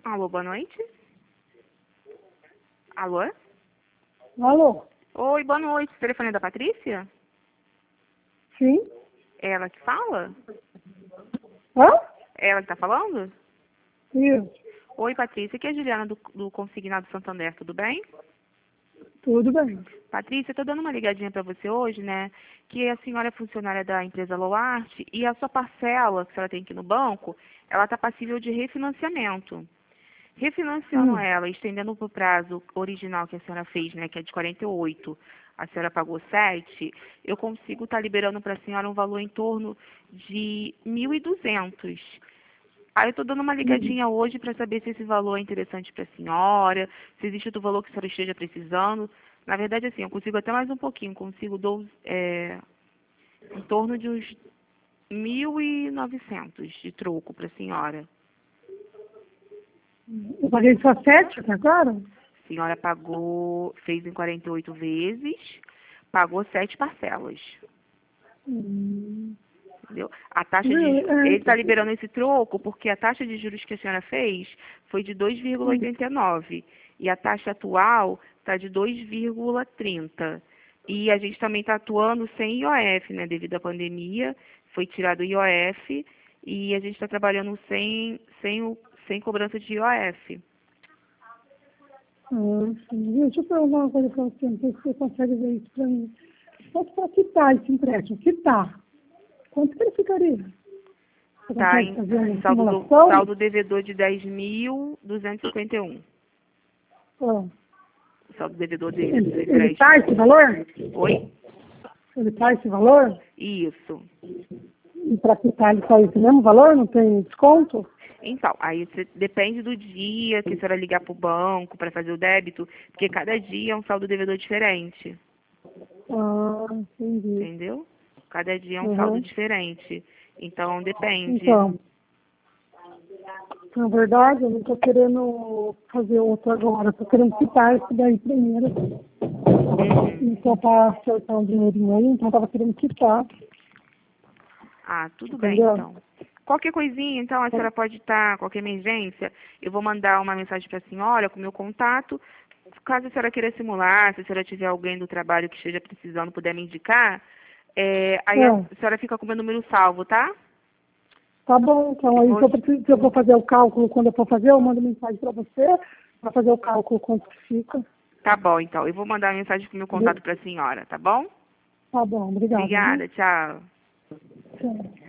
Alô, boa noite. Alô? Alô? Oi, boa noite. O telefone é da Patrícia? Sim? É ela que fala? Hã? É ela que tá falando? Isso. Oi, Patrícia. Aqui é a Juliana do Consignado Santander, tudo bem? Tudo bem. Patrícia, eu tô dando uma ligadinha para você hoje, né? Que a senhora é funcionária da empresa Loarte e a sua parcela que a senhora tem aqui no banco, ela tá passível de refinanciamento. Refinanciando ela, estendendo para o prazo original que a senhora fez, né, que é de 48, a senhora pagou 7, eu consigo estar liberando para a senhora um valor em torno de 1.200. Aí eu estou dando uma ligadinha hoje para saber se esse valor é interessante para a senhora, se existe outro valor que a senhora esteja precisando. Na verdade, assim, eu consigo até mais um pouquinho, consigo em torno de uns 1.900 de troco para a senhora. Eu paguei só 7 até agora? A senhora pagou, fez em 48 vezes, pagou 7 parcelas. Entendeu? A taxa de ele está liberando esse troco porque a taxa de juros que a senhora fez foi de 2,89 e a taxa atual está de 2,30. E a gente também está atuando sem IOF, né? Devido à pandemia, foi tirado o IOF e a gente está trabalhando sem cobrança de IOF. Sim. Deixa eu perguntar uma coisa para você, não sei se você consegue ver isso para mim. Quanto para quitar esse empréstimo? Quitar. Quanto que ele ficaria? Você Tá consegue em fazer uma simulação? saldo devedor de 10.251. Ah. O saldo devedor dele do seu Ele tá empréstimo. esse valor? Oi? Ele tá esse valor? Isso. E para quitar ele tá esse mesmo valor? Não tem desconto? Então, aí depende do dia que a senhora ligar para o banco para fazer o débito, porque cada dia é um saldo devedor diferente, Ah, entendi. entendeu? Cada dia é um saldo diferente. Então, depende. Então, na verdade, eu não estou querendo fazer outro agora, estou querendo quitar esse daí primeiro. Então, para acertar um dinheirinho aí, então estava querendo quitar. Ah, tudo bem, Entendeu? então. Qualquer coisinha, então, a senhora pode estar, qualquer emergência, eu vou mandar uma mensagem para a senhora com o meu contato. Caso a senhora queira simular, se a senhora tiver alguém do trabalho que esteja precisando, puder me indicar, aí a senhora fica com o meu número salvo, tá? Tá bom, então aí se eu for fazer o cálculo, quando eu for fazer, eu mando mensagem para você, para fazer o cálculo quanto que fica. Tá bom, então. Eu vou mandar uma mensagem com o meu contato para a senhora, tá bom? Tá bom, obrigada. Obrigada, tchau. Tchau.